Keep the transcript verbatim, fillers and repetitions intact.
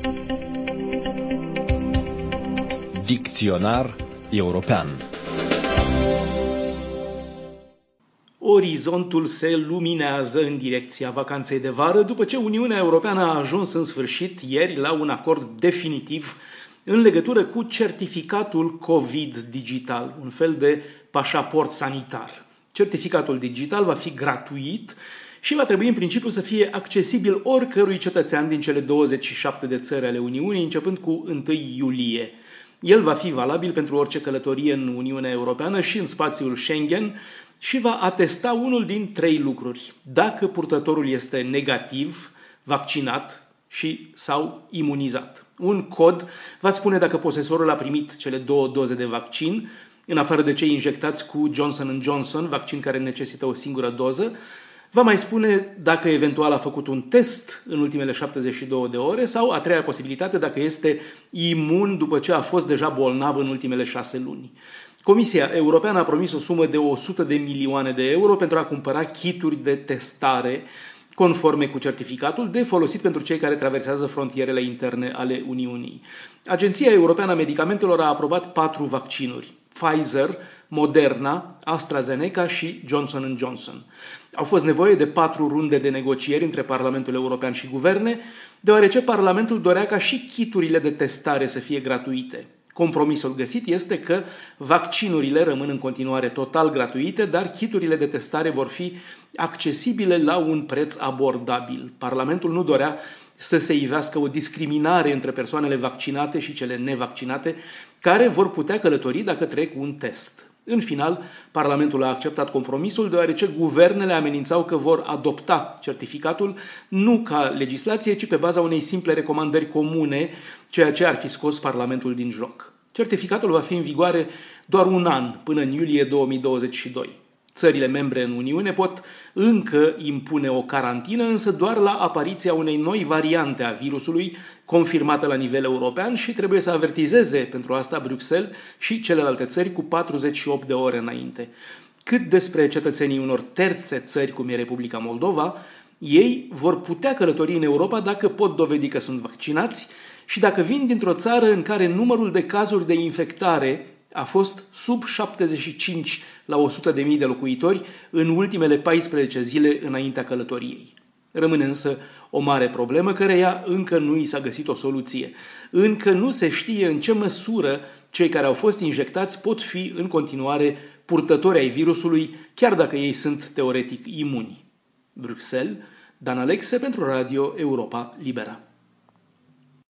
Dicționar european. Orizontul se luminează în direcția vacanței de vară după ce Uniunea Europeană a ajuns în sfârșit ieri la un acord definitiv în legătură cu certificatul COVID digital, un fel de pașaport sanitar. Certificatul digital va fi gratuit și va trebui în principiu să fie accesibil oricărui cetățean din cele douăzeci și șapte de țări ale Uniunii, începând cu întâi iulie. El va fi valabil pentru orice călătorie în Uniunea Europeană și în spațiul Schengen și va atesta unul din trei lucruri. Dacă purtătorul este negativ, vaccinat și sau imunizat. Un cod va spune dacă posesorul a primit cele două doze de vaccin, în afară de cei injectați cu Johnson and Johnson, vaccin care necesită o singură doză. Va mai spune dacă eventual a făcut un test în ultimele șaptezeci și două de ore sau, a treia posibilitate, dacă este imun după ce a fost deja bolnav în ultimele șase luni. Comisia Europeană a promis o sumă de o sută de milioane de euro pentru a cumpăra kituri de testare conforme cu certificatul de folosit pentru cei care traversează frontierele interne ale Uniunii. Agenția Europeană a Medicamentelor a aprobat patru vaccinuri: Pfizer, Moderna, AstraZeneca și Johnson and Johnson. Au fost nevoie de patru runde de negocieri între Parlamentul European și guverne, deoarece Parlamentul dorea ca și kiturile de testare să fie gratuite. Compromisul găsit este că vaccinurile rămân în continuare total gratuite, dar kiturile de testare vor fi accesibile la un preț abordabil. Parlamentul nu dorea să se ivească o discriminare între persoanele vaccinate și cele nevaccinate, care vor putea călători dacă trec un test. În final, Parlamentul a acceptat compromisul, deoarece guvernele amenințau că vor adopta certificatul nu ca legislație, ci pe baza unei simple recomandări comune, ceea ce ar fi scos Parlamentul din joc. Certificatul va fi în vigoare doar un an, până în iulie două mii douăzeci și doi. Țările membre în Uniune pot încă impune o carantină, însă doar la apariția unei noi variante a virusului, confirmată la nivel european, și trebuie să avertizeze pentru asta Bruxelles și celelalte țări cu patruzeci și opt de ore înainte. Cât despre cetățenii unor terțe țări, cum e Republica Moldova, ei vor putea călători în Europa dacă pot dovedi că sunt vaccinați și dacă vin dintr-o țară în care numărul de cazuri de infectare a fost sub șaptezeci și cinci la o sută de mii de locuitori în ultimele paisprezece zile înaintea călătoriei. Rămâne însă o mare problemă căreia încă nu i s-a găsit o soluție. Încă nu se știe în ce măsură cei care au fost injectați pot fi în continuare purtători ai virusului, chiar dacă ei sunt teoretic imuni. Bruxelles, Dan Alexe pentru Radio Europa Liberă.